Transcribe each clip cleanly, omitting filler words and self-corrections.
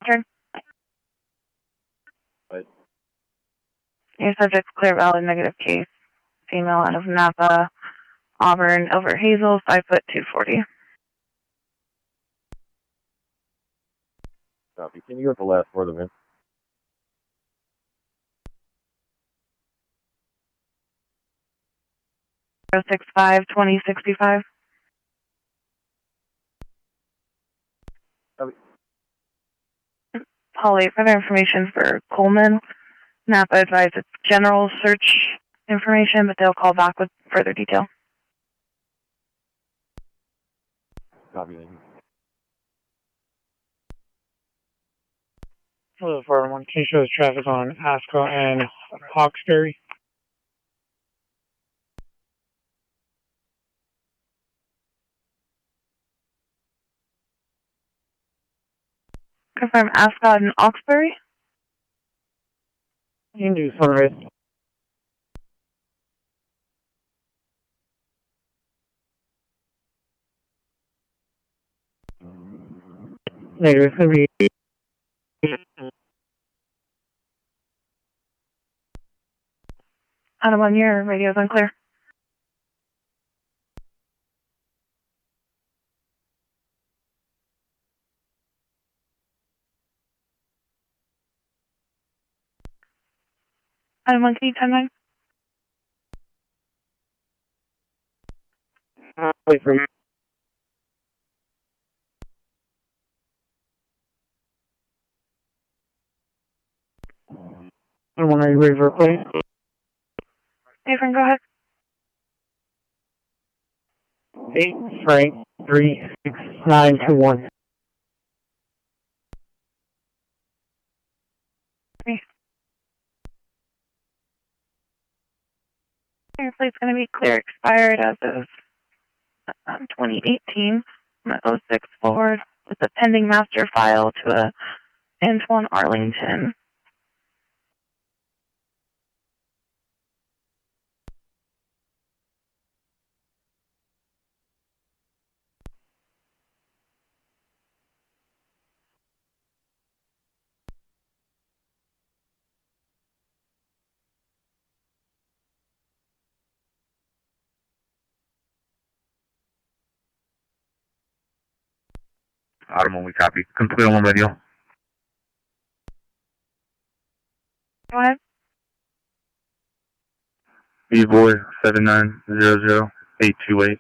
Turn. What? Your subject's clear, valid, negative case. Female out of Napa, Auburn, over Hazel, 5'2", 240. Copy. Can you get the last word of it? 065-2065. Copy. Holly, further information for Coleman. Napa advised it's general search information, but they'll call back with further detail. Copy. Thank you. Hello, 411. Can you show us traffic on Ascot and Hawkesbury? Confirm Ascot and Hawkesbury. You can do Sunrise. Later, it's going to be... Adam, on your radio's unclear. Adam, can you 10-9? Wait for you. Are you ready for a play? Hey, Frank, go ahead. 8, Frank, 36921. Your plate's going to be clear expired as of 2018. I'm going to go 6 forward with a pending master file to a Antoine Arlington. Adam, we copy. Complete on radio. Go ahead. E-Boy 7900828.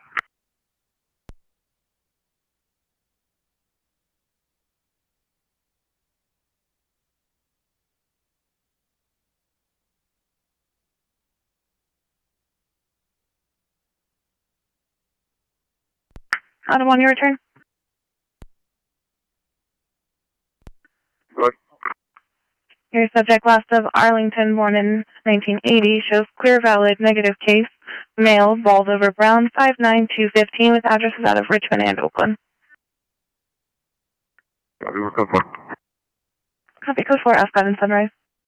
Adam, on your return. Good. Your subject, last of Arlington, born in 1980, shows clear, valid, negative case, male, bald over brown, 5'9", 215, with addresses out of Richmond and Oakland. Copy, we're code 4. Copy, code 4, Ascot and Sunrise.